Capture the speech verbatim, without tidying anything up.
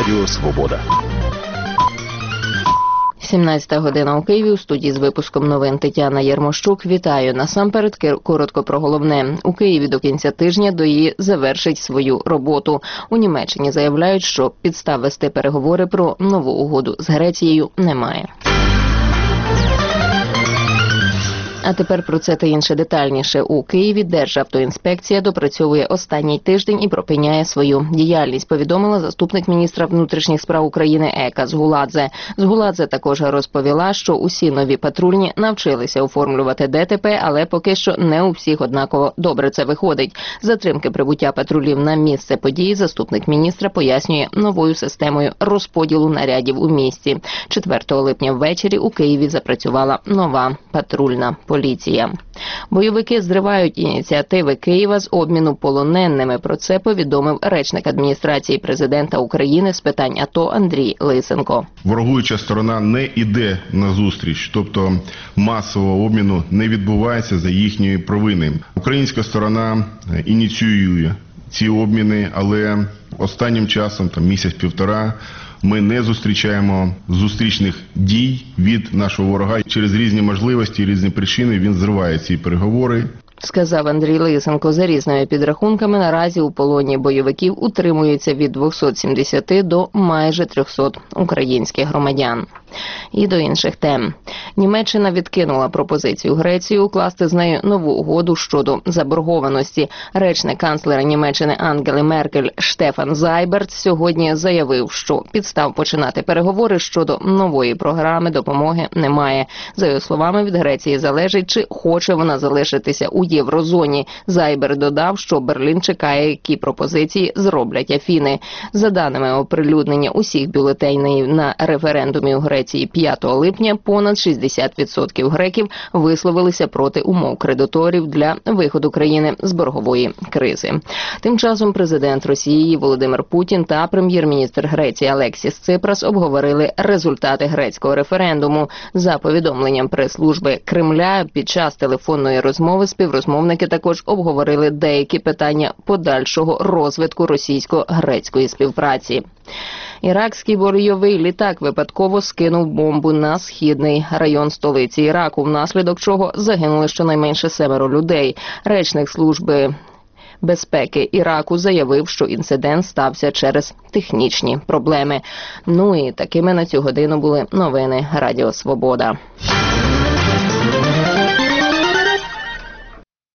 Радіо Свобода. сімнадцята година у Києві, у студії з випуском новин Тетяна Єрмощук. Вітаю. Насамперед, коротко про головне. У Києві до кінця тижня ДОІ завершить свою роботу. У Німеччині заявляють, що підстав вести переговори про нову угоду з Грецією немає. А тепер про це та інше детальніше. У Києві Державтоінспекція допрацьовує останній тиждень і припиняє свою діяльність, повідомила заступник міністра внутрішніх справ України Ека Згуладзе. Згуладзе також розповіла, що усі нові патрульні навчилися оформлювати ДТП, але поки що не у всіх однаково добре це виходить. Затримки прибуття патрулів на місце події заступник міністра пояснює новою системою розподілу нарядів у місті. четвертого липня ввечері у Києві запрацювала нова патрульна поліція. Бойовики зривають ініціативи Києва з обміну полоненими. Про це повідомив речник адміністрації президента України з питань АТО Андрій Лисенко. Ворогуюча сторона не йде на зустріч, тобто масового обміну не відбувається за їхньої провини. Українська сторона ініціює ці обміни, але останнім часом, там місяць-півтора, ми не зустрічаємо зустрічних дій від нашого ворога. Через різні можливості, різні причини він зриває ці переговори. Сказав Андрій Лисенко. За різними підрахунками, наразі у полоні бойовиків утримується від двохсот сімдесяти до майже трьохсот українських громадян. І до інших тем. Німеччина відкинула пропозицію Греції укласти з нею нову угоду щодо заборгованості. Речник канцлера Німеччини Ангели Меркель Штефан Зайберт сьогодні заявив, що підстав починати переговори щодо нової програми допомоги немає. За його словами, від Греції залежить, чи хоче вона залишитися у єврозоні. Зайберт додав, що Берлін чекає, які пропозиції зроблять Афіни. За даними оприлюднення усіх бюлетенів на референдумі у Греції п'ятого липня, понад шістдесят відсотків греків висловилися проти умов кредиторів для виходу країни з боргової кризи. Тим часом президент Росії Володимир Путін та прем'єр-міністр Греції Алексіс Ципрас обговорили результати грецького референдуму. За повідомленням прес-служби Кремля, під час телефонної розмови співрозмовники також обговорили деякі питання подальшого розвитку російсько-грецької співпраці. Іракський бойовий літак випадково скинув бомбу на східний район столиці Іраку, внаслідок чого загинули щонайменше семеро людей. Речник служби безпеки Іраку заявив, що інцидент стався через технічні проблеми. Ну і такими на цю годину були новини Радіо Свобода.